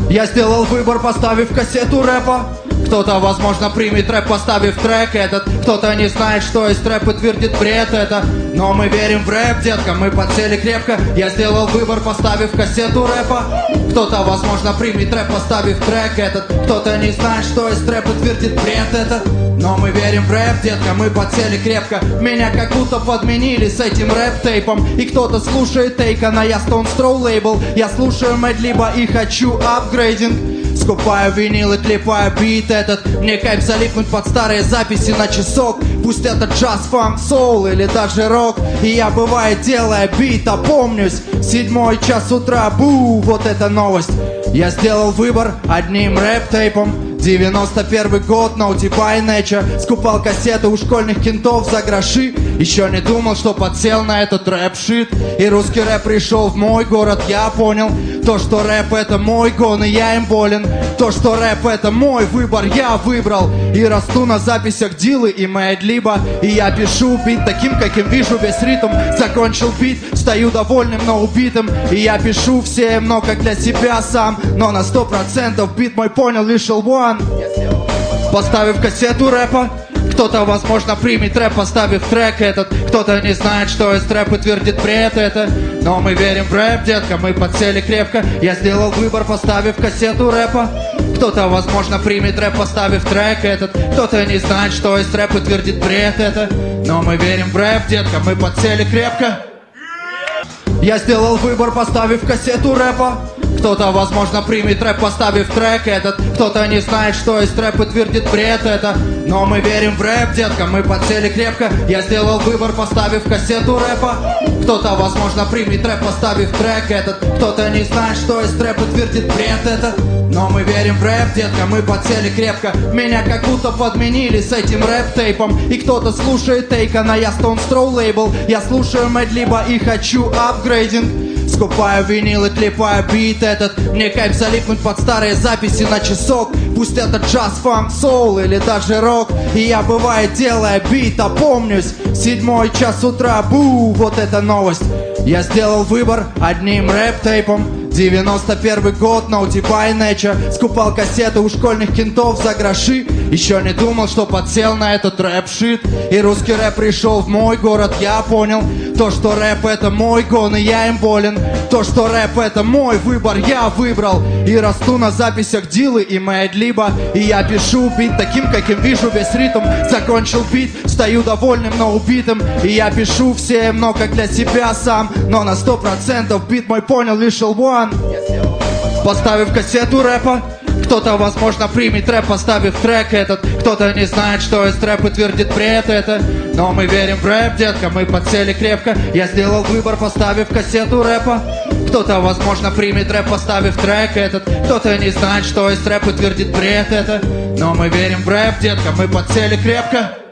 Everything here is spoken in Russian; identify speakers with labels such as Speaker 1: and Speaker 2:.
Speaker 1: Я сделал выбор, поставив кассету рэпа. Кто-то, возможно, примет рэп, поставив трек этот. Кто-то не знает, что есть рэп и твердит бред это. Но мы верим в рэп, детка, мы подсели крепко. Я сделал выбор, поставив кассету рэпа. Кто-то, возможно, примет рэп, поставив трек этот. Кто-то не знает, что есть рэп и твердит бред это. Но мы верим в рэп, детка, мы подсели крепко. Меня как будто подменили с этим рэп-тейпом. И кто-то слушает Тейкана, я Stone Throw лейбл. Я слушаю Мэдлиба и хочу апгрейдинг. Скупаю винил и клепаю бит этот. Мне кайф залипнуть под старые записи на часок. Пусть это джаз, фанк, соул или даже рок. И я бывает делая бит, опомнюсь. 7 час утра, бу, вот это новость. Я сделал выбор одним рэп-тейпом. 91 год, Naughty by Nature. Скупал кассеты у школьных кентов за гроши. Еще не думал, что подсел на этот рэп-шит. И русский рэп пришел в мой город, я понял. То, что рэп это мой гон, и я им болен. То, что рэп это мой выбор, я выбрал. И расту на записях Дилы и Мэдлиба. И я пишу бит таким, каким вижу весь ритм. Закончил бит, стою довольным, но убитым. И я пишу всем, но как для себя сам. Но на 100% бит мой понял лишь L1. Поставив кассету рэпа. Кто-то, возможно, примет рэп, поставив трек этот. Кто-то не знает, что есть рэп и твердит бред это. Но мы верим в рэп, детка, мы подсели крепко. Я сделал выбор, поставив кассету рэпа. Кто-то, возможно, примет рэп, поставив трек этот. Кто-то не знает, что есть рэп и твердит бред это. Но мы верим в рэп, детка, мы подсели крепко. Я сделал выбор, поставив кассету рэпа. Кто-то, возможно, примет рэп, поставив трек этот. Кто-то не знает, что есть рэп и твердит бред это. Но мы верим в рэп, детка, мы подсели крепко. Я сделал выбор, поставив кассету рэпа. Кто-то, возможно, примет рэп, поставив трек этот. Кто-то не знает, что есть рэп и твердит бред это. Но мы верим в рэп, детка, мы подсели крепко. Меня как будто подменили с этим рэп-тейпом. И кто-то слушает Тейкана, я Stone Throw лейбл. Я слушаю Мэдлиба и хочу апгрейдинг. Скупаю винил и клепаю бит этот. Мне кайф залипнуть под старые записи на часок. Пусть это джаз, фанк, соул или даже рок. И я бывает делая бит, опомнюсь. 7 час утра, бу, вот это новость. Я сделал выбор одним рэп-тейпом. 91 год, Naughty by Nature. Скупал кассеты у школьных кентов за гроши. Еще не думал, что подсел на этот рэп-шит. И русский рэп пришел в мой город, я понял. То, что рэп это мой гон, и я им болен. То, что рэп это мой выбор, я выбрал. И расту на записях Дилы и Мэдлиба. И я пишу бит таким, каким вижу весь ритм. Закончил бит, стою довольным, но убитым. И я пишу всем, но как для себя сам. Но на 100% бит мой понял лишь L1. Поставив кассету рэпа. Кто-то, возможно, примет рэп, поставив трек этот. Кто-то не знает, что есть рэп и твердит бред это. Но мы верим в рэп, детка, мы подсели крепко. Я сделал выбор, поставив кассету рэпа. Кто-то, возможно, примет рэп, поставив трек этот. Кто-то не знает, что есть рэп и твердит бред это. Но мы верим в рэп, детка, мы подсели крепко.